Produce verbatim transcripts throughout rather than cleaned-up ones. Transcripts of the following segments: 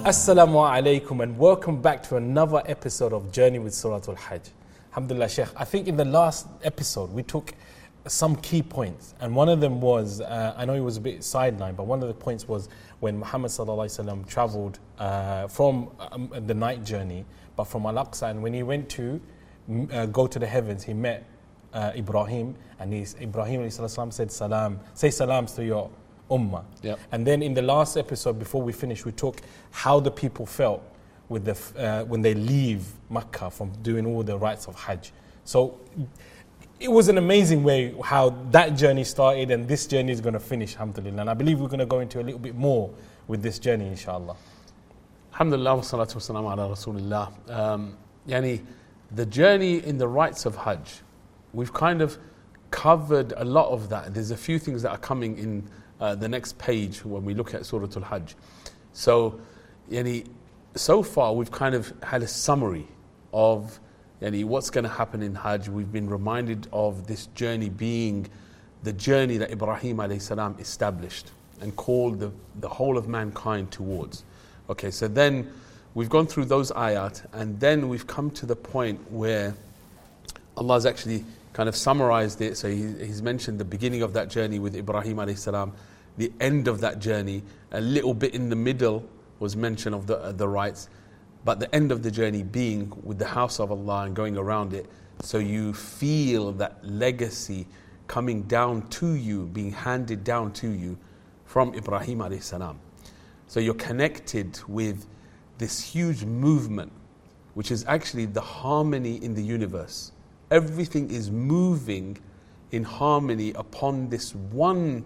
Assalamu alaikum and welcome back to another episode of Journey with Surah Al-Hajj. Alhamdulillah, Sheikh. I think in the last episode we took some key points, and one of them was, uh, I know it was a bit sidelined, but one of the points was when Muhammad sallallahu alaihi wasallam travelled uh, from um, the night journey, but from Al-Aqsa, and when he went to uh, go to the heavens, he met uh, Ibrahim, and he's, Ibrahim alayhi salam said salam, say salams to your ummah. Yep. And then in the last episode, before we finished, we took how the people felt with the uh, when they leave Makkah from doing all the rites of Hajj. So it was an amazing way how that journey started, and this journey is going to finish, alhamdulillah. And I believe we're going to go into a little bit more with this journey, inshallah. Alhamdulillah wa salatu wa salam ala Rasulullah. Um, yani, the journey in the rites of Hajj, we've kind of covered a lot of that. There's a few things that are coming in Uh, the next page when we look at Surah Al-Hajj. So, yani, so far we've kind of had a summary of yani, what's going to happen in Hajj. We've been reminded of this journey being the journey that Ibrahim alayhi salam established and called the, the whole of mankind towards. Okay, so then we've gone through those ayat, and then we've come to the point where Allah's actually kind of summarized it. So he, he's mentioned the beginning of that journey with Ibrahim alayhi salam, the end of that journey, a little bit in the middle was mention of the, uh, the rites, but the end of the journey being with the house of Allah and going around it. So you feel that legacy coming down to you, being handed down to you from Ibrahim alayhi salam. So you're connected with this huge movement, which is actually the harmony in the universe. Everything is moving in harmony upon this one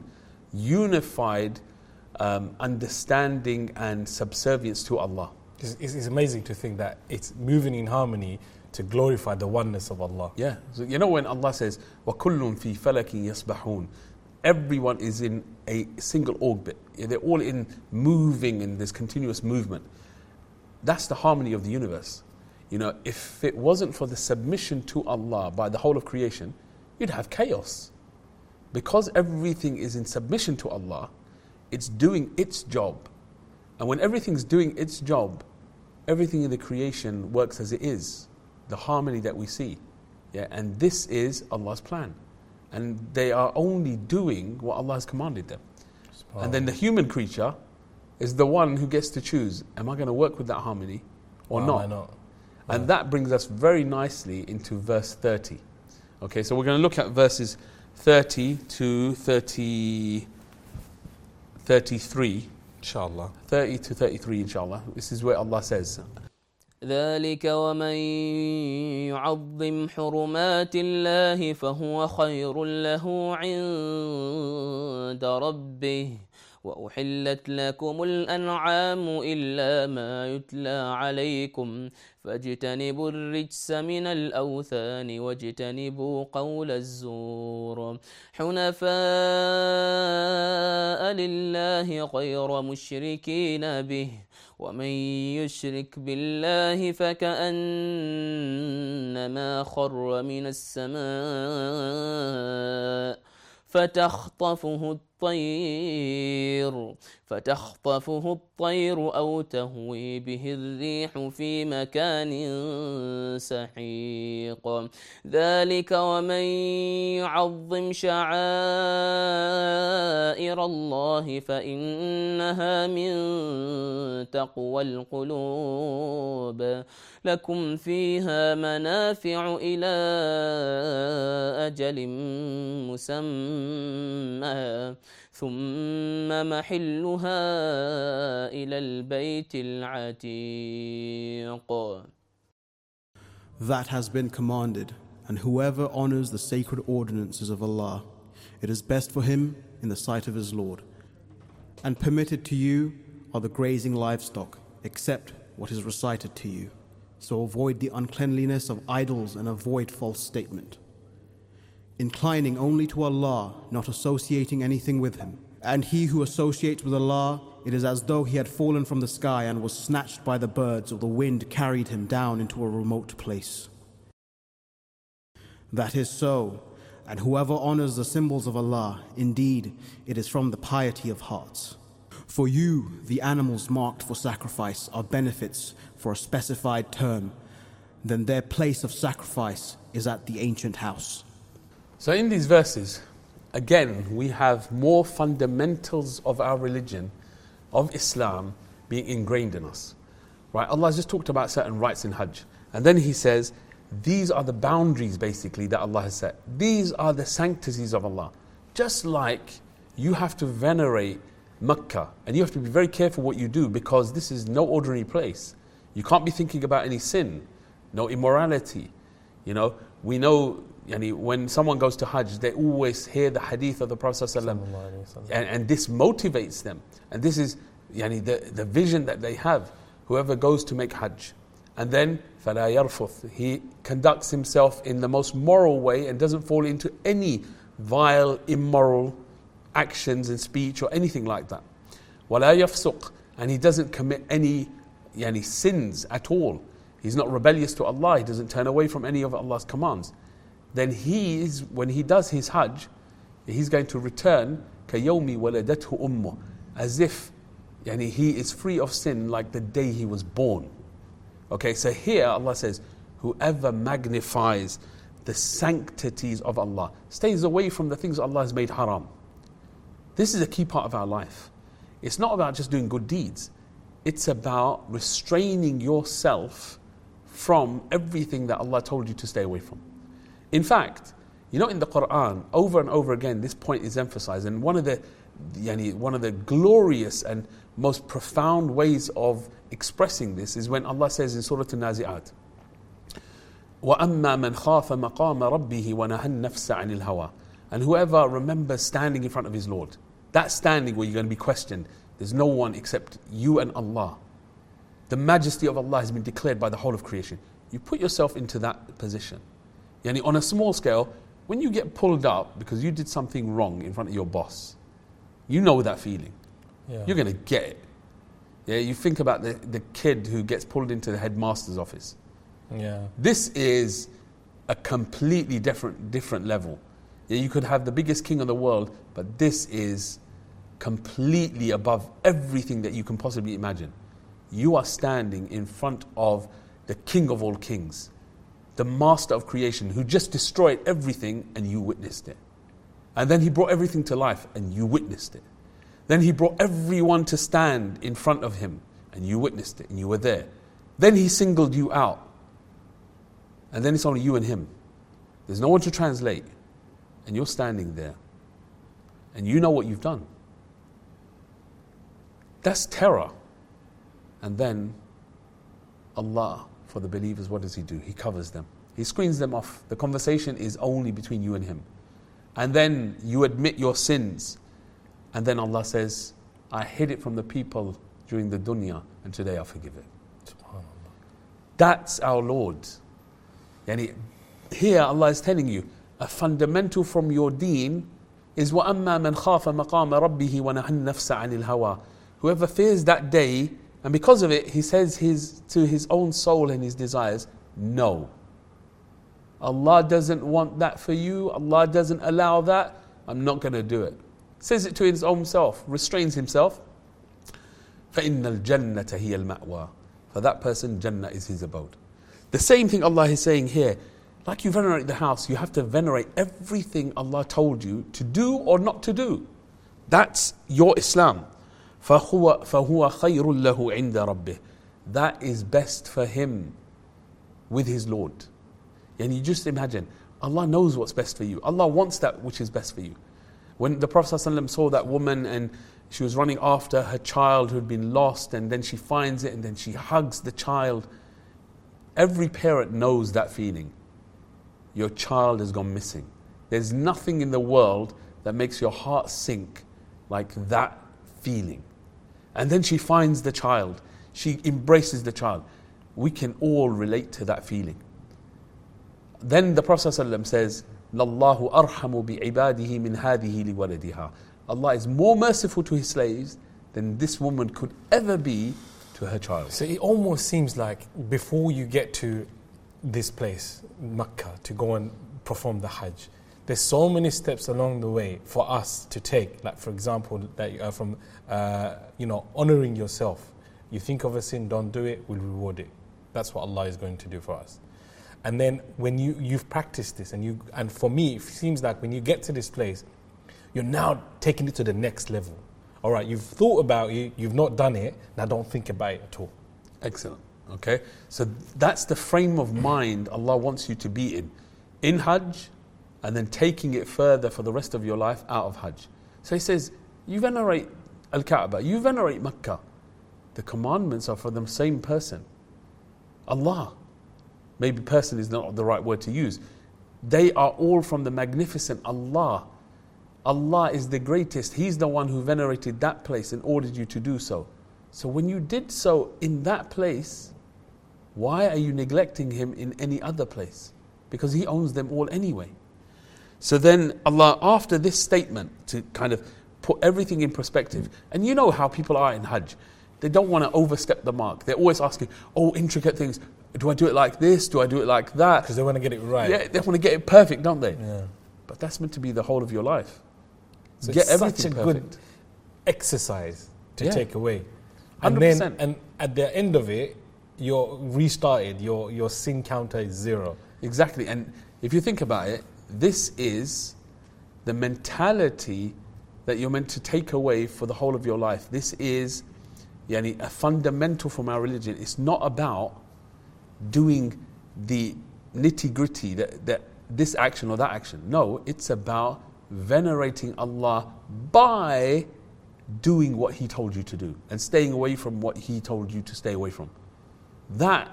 unified um, understanding and subservience to Allah. It's, it's amazing to think that it's moving in harmony to glorify the oneness of Allah. Yeah, so you know when Allah says, وَكُلٌّ فِي فَلَكٍ يَسْبَحُونَ, everyone is in a single orbit. They're all in moving in this continuous movement. That's the harmony of the universe. You know, if it wasn't for the submission to Allah by the whole of creation, you'd have chaos. Because everything is in submission to Allah, it's doing its job. And when everything's doing its job, everything in the creation works as it is, the harmony that we see. Yeah, and this is Allah's plan. And they are only doing what Allah has commanded them. And then the human creature is the one who gets to choose, am I going to work with that harmony or Wow, not? I know. And that brings us very nicely into verse thirty. Okay, so we're going to look at verses thirty to thirty, thirty-three. Inshallah. thirty to thirty-three, inshallah. This is where Allah says, ذلك ومن يعظم حرمات الله فهو خير له عند ربه وأحلت لكم الأنعام إلا ما يتلى عليكم فاجتنبوا الرجس من الأوثان واجتنبوا قول الزور حنفاء لله غير مشركين به ومن يشرك بالله فكأنما خر من السماء فتخطفه الطير فتخطفه الطير أو تهوي به الريح في مكان سحيق ذلك ومن يعظم شعائر الله فإنها من تقوى القلوب لكم فيها منافع إلى أجل مسمى ثم محلها إلى البيت العتيق. That has been commanded, and whoever honors the sacred ordinances of Allah, it is best for him in the sight of his Lord. And permitted to you are the grazing livestock, except what is recited to you. So avoid the uncleanliness of idols and avoid false statement. Inclining only to Allah, not associating anything with Him. And he who associates with Allah, it is as though he had fallen from the sky and was snatched by the birds, or the wind carried him down into a remote place. That is so, and whoever honors the symbols of Allah, indeed, it is from the piety of hearts. For you, the animals marked for sacrifice are benefits for a specified term, then their place of sacrifice is at the ancient house. So in these verses, again, we have more fundamentals of our religion, of Islam, being ingrained in us. Right? Allah has just talked about certain rights in Hajj. And then He says, these are the boundaries basically that Allah has set. These are the sanctities of Allah. Just like you have to venerate Mecca, and you have to be very careful what you do, because this is no ordinary place. You can't be thinking about any sin, no immorality. You know, we know yani, when someone goes to Hajj, they always hear the hadith of the Prophet ﷺ, and, and this motivates them. And this is yani, the, the vision that they have, whoever goes to make Hajj. And then, فَلَا يَرْفُث, he conducts himself in the most moral way and doesn't fall into any vile, immoral actions and speech or anything like that. وَلَا يَفْسُقْ, and he doesn't commit any yani, sins at all. He's not rebellious to Allah, he doesn't turn away from any of Allah's commands. Then he is, when he does his Hajj, he's going to return كَيَوْمِ وَلَدَتْهُ أُمُّهُ, as if yani, he is free of sin like the day he was born. Okay, so here Allah says, whoever magnifies the sanctities of Allah, stays away from the things Allah has made haram. This is a key part of our life. It's not about just doing good deeds. It's about restraining yourself from everything that Allah told you to stay away from. In fact, you know, in the Quran, over and over again, this point is emphasized. And one of the, yani, one of the glorious and most profound ways of expressing this is when Allah says in Surah An-Nazi'at, وَأَمَّا مَنْ خَافَ مَقَامَ رَبِّهِ وَنَهَى النَّفْسَ عَنِ الْهَوَىٰ, and whoever remembers standing in front of his Lord, that standing where you're going to be questioned, there's no one except you and Allah. The majesty of Allah has been declared by the whole of creation. You put yourself into that position. Yani on a small scale, when you get pulled up because you did something wrong in front of your boss, you know that feeling. Yeah. You're going to get it. Yeah, you think about the, the kid who gets pulled into the headmaster's office. Yeah. This is a completely different different level. Yeah, you could have the biggest king of the world, but this is completely above everything that you can possibly imagine. You are standing in front of the king of all kings, the master of creation, who just destroyed everything and you witnessed it. And then he brought everything to life and you witnessed it. Then he brought everyone to stand in front of him and you witnessed it and you were there. Then he singled you out. And then it's only you and him. There's no one to translate. And you're standing there. And you know what you've done. That's terror. And then Allah, for the believers, what does He do? He covers them. He screens them off. The conversation is only between you and Him. And then you admit your sins. And then Allah says, I hid it from the people during the dunya, and today I forgive it. SubhanAllah. That's our Lord. Yani, here Allah is telling you, a fundamental from your deen is وَأَمَّا مَنْ خَافَ مَقَامَ رَبِّهِ وَنَهَى النَّفْسَ عَنِ الْهَوَىٰ. Whoever fears that day, and because of it, he says his, to his own soul and his desires, no. Allah doesn't want that for you. Allah doesn't allow that. I'm not going to do it. Says it to his own self, restrains himself. فَإِنَّ الْجَنَّةَ هِيَ الْمَأْوَىٰ. For that person, Jannah is his abode. The same thing Allah is saying here. Like you venerate the house, you have to venerate everything Allah told you to do or not to do. That's your Islam. فَهُوَ, فَهُوَ خَيْرٌ لَهُ عِنْدَ رَبِّهِ. That is best for him with his Lord. And you just imagine, Allah knows what's best for you. Allah wants that which is best for you. When the Prophet ﷺ saw that woman and she was running after her child who had been lost, and then she finds it and then she hugs the child. Every parent knows that feeling. Your child has gone missing. There's nothing in the world that makes your heart sink like that feeling. And then she finds the child. She embraces the child. We can all relate to that feeling. Then the Prophet ﷺ says, لَاللَّهُ أَرْحَمُ بِعِبَادِهِ مِنْ هَذِهِ لِوَلَدِهَا. Allah is more merciful to His slaves than this woman could ever be to her child. So it almost seems like before you get to this place, Mecca, to go and perform the Hajj, there's so many steps along the way for us to take. Like, for example, that uh, from uh, you know, honoring yourself. You think of a sin, don't do it, we'll reward it. That's what Allah is going to do for us. And then when you, you've practiced this, and you and for me, it seems like when you get to this place, you're now taking it to the next level. All right, you've thought about it, you've not done it, now don't think about it at all. Excellent. Okay, so that's the frame of mind Allah wants you to be in. In Hajj, and then taking it further for the rest of your life out of Hajj. So he says, you venerate Al-Kaaba, you venerate Makkah. The commandments are for the same person. Allah. Maybe person is not the right word to use. They are all from the magnificent Allah. Allah is the greatest. He's the one who venerated that place and ordered you to do so. So when you did so in that place, why are you neglecting Him in any other place? Because He owns them all anyway. So then Allah, after this statement, to kind of put everything in perspective, and you know how people are in Hajj, they don't want to overstep the mark. They're always asking, oh, intricate things. Do I do it like this? Do I do it like that? Because they want to get it right. Yeah, they want to get it perfect, don't they? Yeah. But that's meant to be the whole of your life. So Get it's everything such a perfect. good exercise to Yeah. take away. one And hundred then, percent. and at the end of it, you're restarted. Your your sin counter is zero. Exactly. And if you think about it, this is the mentality that you're meant to take away for the whole of your life. This is yani, a fundamental from our religion. It's not about doing the nitty-gritty, that, that this action or that action. No, it's about venerating Allah by doing what He told you to do and staying away from what He told you to stay away from. That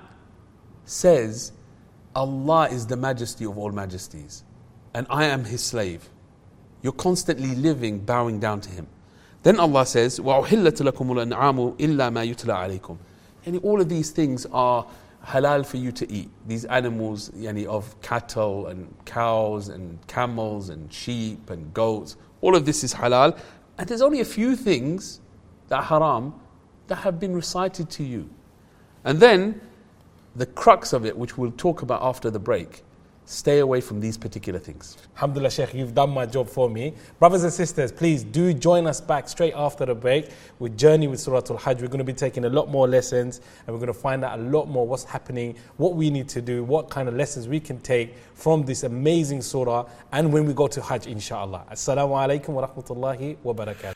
says Allah is the majesty of all majesties and I am His slave. You're constantly living, bowing down to Him. Then Allah says, وَأُحِلَّتْ لَكُمُ الْأَنْعَامُ إِلَّا مَا يُتْلَى عَلَيْكُمْ. And all of these things are halal for you to eat. These animals yani, of cattle and cows and camels and sheep and goats, all of this is halal. And there's only a few things that are haram that have been recited to you. And then the crux of it, which we'll talk about after the break, stay away from these particular things. Alhamdulillah, Sheikh, you've done my job for me. Brothers and sisters, please do join us back straight after the break with Journey with Surah Al-Hajj. We're going to be taking a lot more lessons and we're going to find out a lot more what's happening, what we need to do, what kind of lessons we can take from this amazing surah and when we go to Hajj, inshallah. Assalamu alaikum wa rahmatullahi wa barakatuh.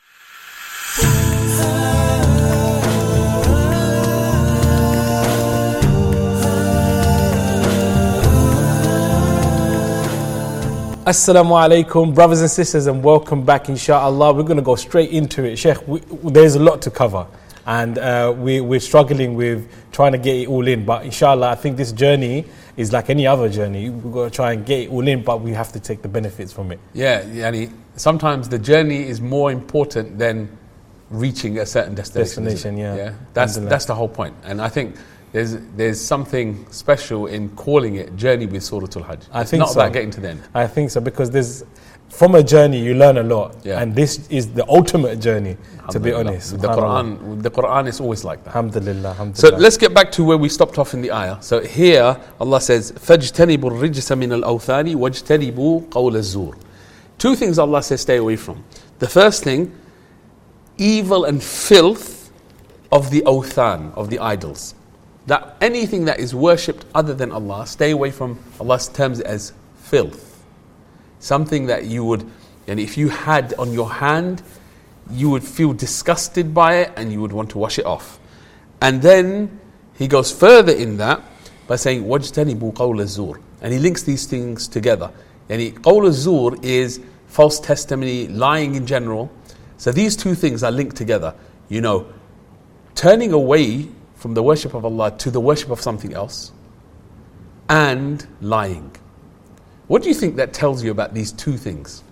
Assalamu alaikum, brothers and sisters, and welcome back, inshallah. We're going to go straight into it. Sheikh, we, there's a lot to cover, and uh, we, we're struggling with trying to get it all in. But inshallah, I think this journey is like any other journey. We've got to try and get it all in, but we have to take the benefits from it. Yeah, yani, sometimes the journey is more important than reaching a certain destination. Destination, yeah. yeah. That's, that's the whole point. And I think There's there's something special in calling it Journey with Surah Al-Hajj. I it's think not so. about getting to the end. I think so, because there's from a journey you learn a lot, Yeah. and this is the ultimate journey. To be Alhamdulillah. honest, With the Quran, with the Quran is always like that. Alhamdulillah, alhamdulillah. So let's get back to where we stopped off in the ayah. So here Allah says, فَاجْتَنِبُوا الرِّجْسَ مِنَ الْأَوْثَانِ وَاجْتَنِبُوا قَوْلَ الزُّورِ. Two things Allah says stay away from. The first thing, evil and filth of the awthan, of the idols. That anything that is worshipped other than Allah, stay away from. Allah terms it as filth. Something that you would, and if you had on your hand, you would feel disgusted by it and you would want to wash it off. And then he goes further in that by saying, وَاجْتَنِبُوا قَوْلَ الزُّورِ. And he links these things together. And قَوْلَ الزُّورِ is false testimony, lying in general. So these two things are linked together. You know, turning away from the worship of Allah to the worship of something else, and lying. What do you think that tells you about these two things?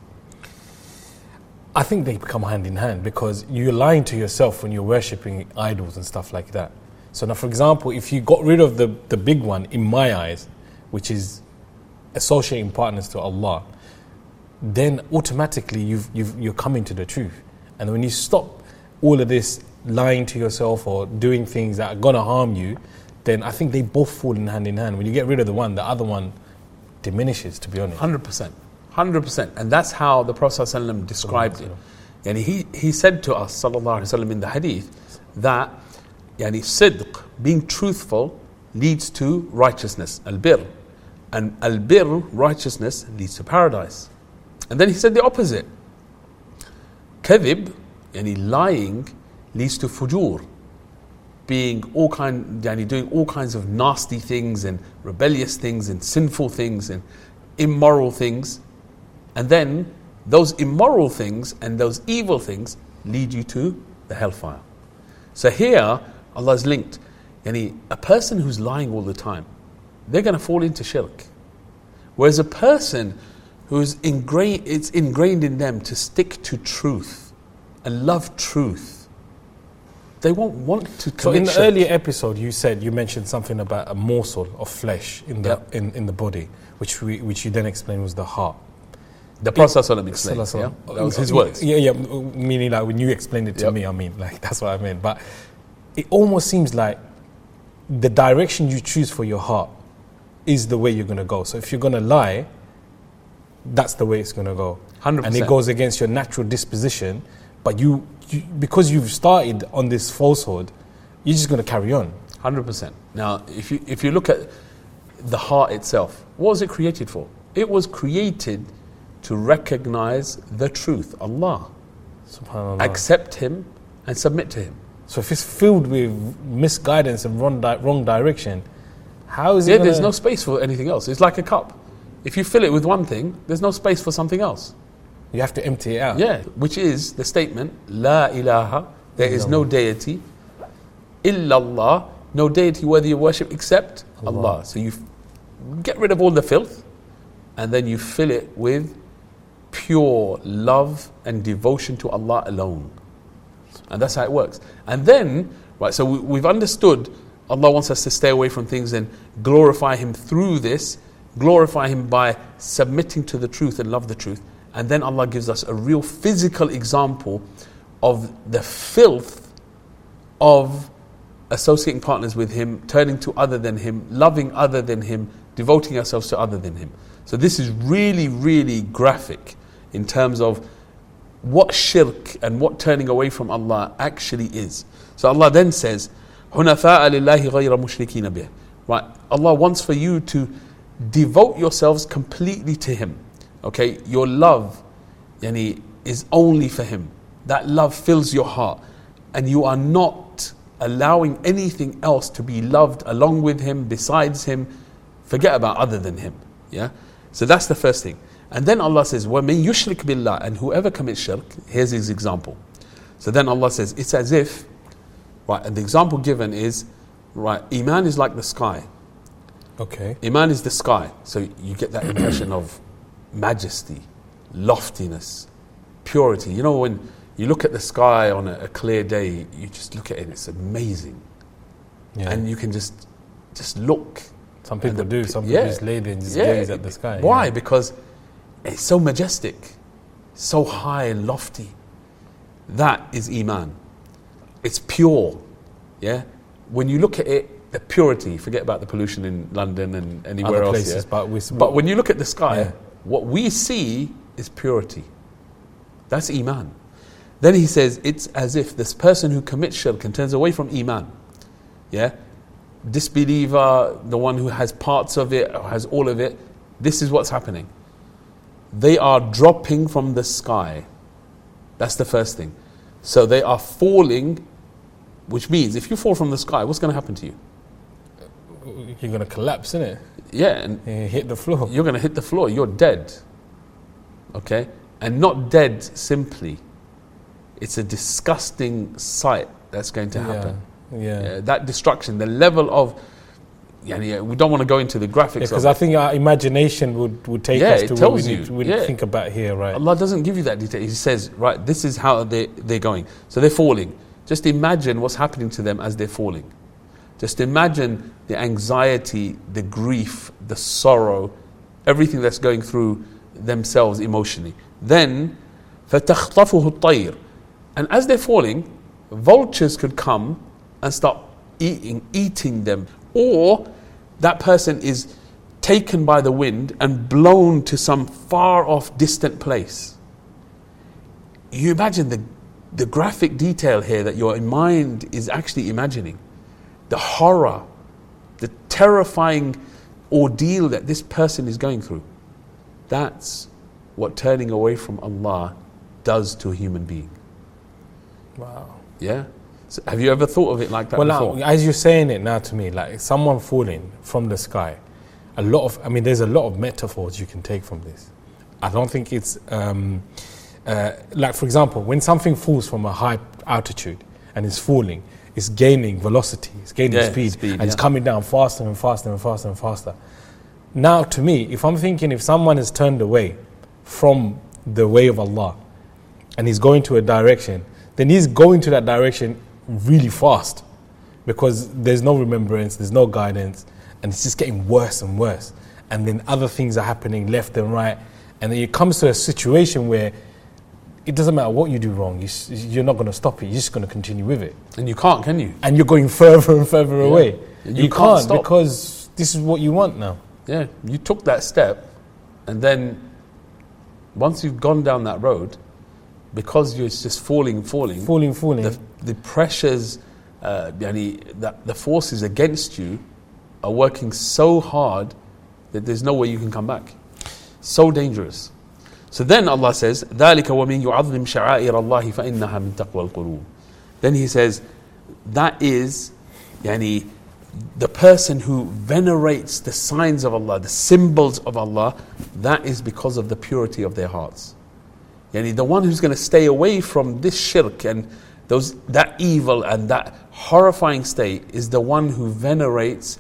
I think they become hand in hand, because you're lying to yourself when you're worshipping idols and stuff like that. So now, for example, if you got rid of the, the big one, in my eyes, which is associating partners to Allah, then automatically you've, you've, you're coming to the truth. And when you stop all of this lying to yourself or doing things that are going to harm you, then I think they both fall in hand in hand. When you get rid of the one, the other one diminishes, to be honest. one hundred percent. hundred percent. And that's how the Prophet ﷺ described it. And he, he said to us, sallallahu alaihi wasallam, in the hadith, that yani, sidq, being truthful, leads to righteousness, al-birr. And al-birr, righteousness, leads to paradise. And then he said the opposite. Kadhib, yani lying, leads to fujur, being all kind, yani doing all kinds of nasty things and rebellious things and sinful things and immoral things. And then those immoral things and those evil things lead you to the hellfire. So here, Allah has linked, yani a person who's lying all the time, they're going to fall into shirk. Whereas a person who's ingrained, it's ingrained in them to stick to truth and love truth, they won't want to commit So in the shirk. earlier episode, you said, you mentioned something about a morsel of flesh in the Yep. in, in the body, which we which you then explained was the heart. The Prophet ﷺ explained, yeah? Sallallahu- That was his words. Yeah, yeah. Meaning, like when you explained it to Yep. me, I mean, like that's what I meant. But it almost seems like the direction you choose for your heart is the way you're going to go. So if you're going to lie, that's the way it's going to go. one hundred percent. And it goes against your natural disposition. But you, you because you've started on this falsehood, you're just going to carry on. one hundred percent. Now, if you if you look at the heart itself, what was it created for? It was created to recognize the truth, Allah, Subhanallah. accept Him and submit to Him. So if it's filled with misguidance and wrong, di- wrong direction, how is it Yeah, gonna... there's no space for anything else. It's like a cup. If you fill it with one thing, there's no space for something else. You have to empty it out. Yeah, which is the statement, La ilaha, there is no deity, illallah, no deity worthy of worship except Allah. Allah. So you f- get rid of all the filth, and then you fill it with pure love and devotion to Allah alone. And that's how it works. And then, right, so we, we've understood Allah wants us to stay away from things and glorify Him through this, glorify Him by submitting to the truth and love the truth. And then Allah gives us a real physical example of the filth of associating partners with Him, turning to other than Him, loving other than Him, devoting ourselves to other than Him. So this is really, really graphic in terms of what shirk and what turning away from Allah actually is. So Allah then says, حُنَفَاءَ لِلَّهِ غَيْرَ مُشْرِكِينَ بِهِ. Right, Allah wants for you to devote yourselves completely to Him. Okay, your love yani, is only for Him. That love fills your heart, and you are not allowing anything else to be loved along with Him, besides Him. Forget about other than Him. Yeah. So that's the first thing. And then Allah says, وَمَن يُشْرِكْ بِاللَّهِ, and whoever commits shirk, here's His example. So then Allah says, it's as if, right, and the example given is, right, Iman is like the sky. Okay. Iman is the sky. So you get that impression of majesty, loftiness, purity. You know, when you look at the sky on a, a clear day, you just look at it, it's amazing. Yeah. And you can just just look. Some people and the do. pi- Some people yeah. just lay there and just Yeah. gaze at the sky. Why? Yeah. Because it's so majestic, so high and lofty. That is Iman. It's pure. Yeah. When you look at it, the purity. Forget about the pollution in London and anywhere Other else. places, yeah? but we. But when you look at the sky, Yeah. what we see is purity. That's Iman. Then he says, it's as if this person who commits shirk and turns away from Iman, yeah, disbeliever, the one who has parts of it, or has all of it, this is what's happening. They are dropping from the sky. That's the first thing. So they are falling, which means if you fall from the sky, what's going to happen to you? you're going to collapse, innit? Yeah, and You hit the floor. you're going to hit the floor. You're dead. Okay? And not dead simply. It's a disgusting sight that's going to happen. Yeah. Yeah. Yeah, that destruction, the level of, yeah, yeah, we don't want to go into the graphics. Because of I think our imagination would, would take Yeah, us it to what we tells need you. we Yeah. think about here, right? Allah doesn't give you that detail. He says, right, this is how they, they're going. So they're falling. Just imagine what's happening to them as they're falling. Just imagine the anxiety, the grief, the sorrow, everything that's going through themselves emotionally. Then, فَتَخْطَفُهُ الطَّيْرُ. And as they're falling, vultures could come and start eating, eating them. Or that person is taken by the wind and blown to some far off distant place. You imagine the, the graphic detail here that your mind is actually imagining. The horror, the terrifying ordeal that this person is going through. That's what turning away from Allah does to a human being. Wow. Yeah? So have you ever thought of it like that well, before? Now, as you're saying it now to me, like someone falling from the sky, a lot of, I mean, there's a lot of metaphors you can take from this. I don't think it's, um, uh, like for example, when something falls from a high altitude and it's falling, it's gaining velocity, it's gaining Yeah, speed, speed, and it's yeah. coming down faster and faster and faster and faster. Now to me, if I'm thinking if someone has turned away from the way of Allah and he's going to a direction, then he's going to that direction really fast because there's no remembrance, there's no guidance, and it's just getting worse and worse. And then other things are happening left and right, and then it comes to a situation where it doesn't matter what you do wrong, you, you're not going to stop it, you're just going to continue with it. And you can't, can you? And you're going further and further Yeah. away. You You, can't can't, stop. because this is what you want now. Yeah, you took that step, and then once you've gone down that road, because you're just falling, falling, Falling, falling. the, the pressures, uh, yani, that the forces against you are working so hard that there's no way you can come back. So dangerous. So then Allah says, ذَلِكَ وَمِنْ يُعَظِّمْ شَعَائِرَ اللَّهِ فَإِنَّهَا مِنْ تَقْوَى الْقُلُوبِ. Then he says, that is, yani, the person who venerates the signs of Allah, the symbols of Allah, that is because of the purity of their hearts. Yani the one who's going to stay away from this shirk and those that evil and that horrifying state is the one who venerates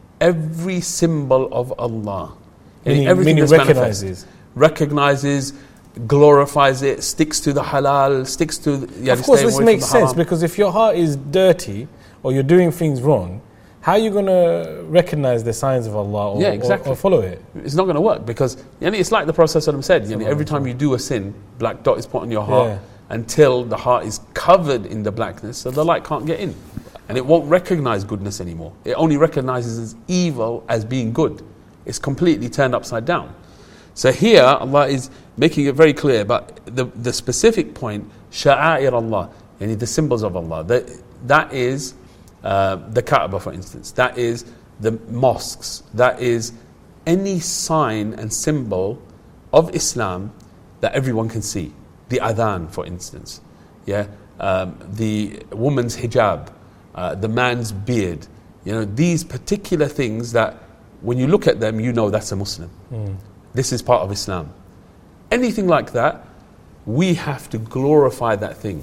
every symbol of Allah. Yani Meaning, everything meaning that's manifest. recognizes. Recognizes, glorifies it, sticks to the halal, sticks to the, yeah, Of course, stay this away from makes the sense haram. because if your heart is dirty or you're doing things wrong, how are you going to recognize the signs of Allah or, Yeah, or- exactly. or follow it? It's not going to work because yani, it's like the Prophet ﷺ said, yani, every time you do a sin, black dot is put on your heart Yeah. until the heart is covered in the blackness so the light can't get in. And it won't recognize goodness anymore. It only recognizes evil as being good. It's completely turned upside down. So here Allah is making it very clear, but the, the specific point, sha'air Allah, yani the symbols of Allah, that, that is uh, the Kaaba, for instance, that is the mosques, that is any sign and symbol of Islam that everyone can see. The adhan, for instance, yeah, um, the woman's hijab, uh, the man's beard, you know, these particular things that when you look at them, you know that's a Muslim. Mm. This is part of Islam. Anything like that, we have to glorify that thing.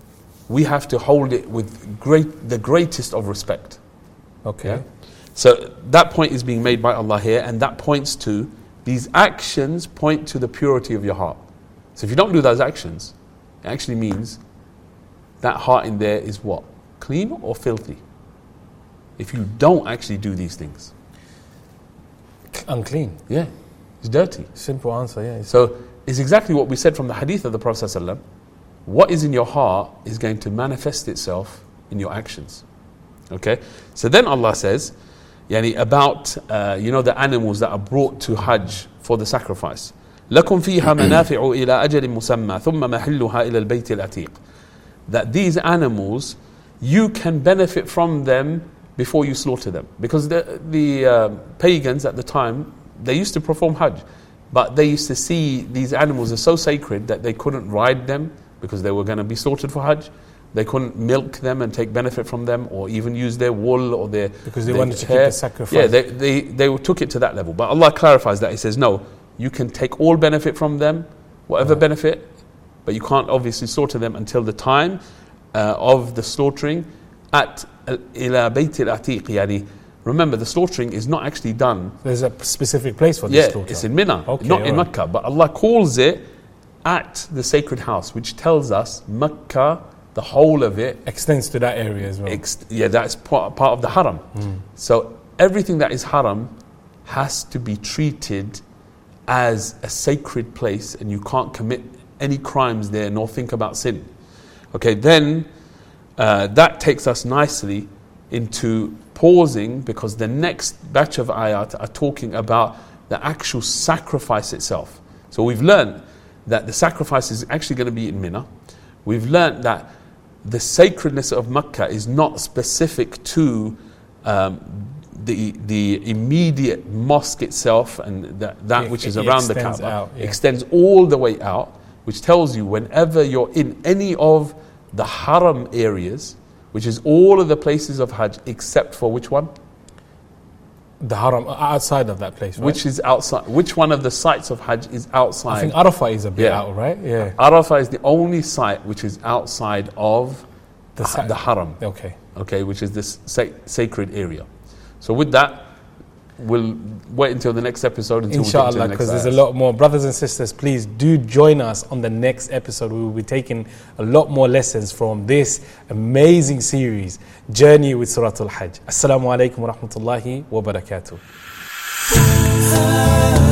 We have to hold it with great, the greatest of respect. Okay. Yeah? So that point is being made by Allah here, and that points to, these actions point to the purity of your heart. So if you don't do those actions, it actually means that heart in there is what? Clean or filthy? If you don't actually do these things. Unclean. Yeah, it's dirty. Simple answer, yeah. It's- So it's exactly what we said from the hadith of the Prophet ﷺ. What is in your heart is going to manifest itself in your actions. Okay? So then Allah says, yani about, uh, you know, the animals that are brought to Hajj for the sacrifice. لَكُمْ فِيهَا مَنَافِعُ إِلَىٰ أَجَلٍ مُسَمَّى ثُمَّ مَحِلُّهَا إِلَى الْبَيْتِ الْعَتِيقِ. That these animals, you can benefit from them before you slaughter them. Because the, the uh, pagans at the time, they used to perform Hajj, but they used to see these animals are so sacred that they couldn't ride them because they were going to be slaughtered for Hajj. They couldn't milk them and take benefit from them, or even use their wool or their Because they their wanted to keep hair. the sacrifice. Yeah, they, they, they took it to that level. But Allah clarifies that. He says, no, you can take all benefit from them, whatever Yeah. benefit, but you can't obviously slaughter them until the time uh, of the slaughtering at ila bayt al-atiq. Yani, remember, the slaughtering is not actually done. There's a specific place for this Yeah, slaughter. it's in Mina, Okay, not in alright. Mecca. But Allah calls it at the sacred house, which tells us Mecca, the whole of it, Extends to that area as well. ex- yeah, that's part, part of the haram. Mm. So everything that is haram has to be treated as a sacred place, and you can't commit any crimes there nor think about sin. Okay, then uh, that takes us nicely into pausing because the next batch of ayat are talking about the actual sacrifice itself. So we've learned that the sacrifice is actually going to be in Mina. We've learned that the sacredness of Mecca is not specific to um, the the immediate mosque itself and that, that It- which is it around the extends Kaaba. out, yeah. Extends all the way out, which tells you whenever you're in any of the haram areas, which is all of the places of Hajj except for which one? The haram, outside of that place, right? Which is outside. Which one of the sites of Hajj is outside? I think Arafah is a bit Yeah. out, right? Yeah. Arafah is the only site which is outside of The the, site- the haram, Okay. okay, which is this sa- sacred area. So with that, we'll wait until the next episode until we get Inshallah, to the next because there's a ayahs. lot more. Brothers and sisters, please do join us on the next episode. We will be taking a lot more lessons from this amazing series, Journey with Suratul Hajj. Assalamu alaikum wa rahmatullahi wa barakatuh.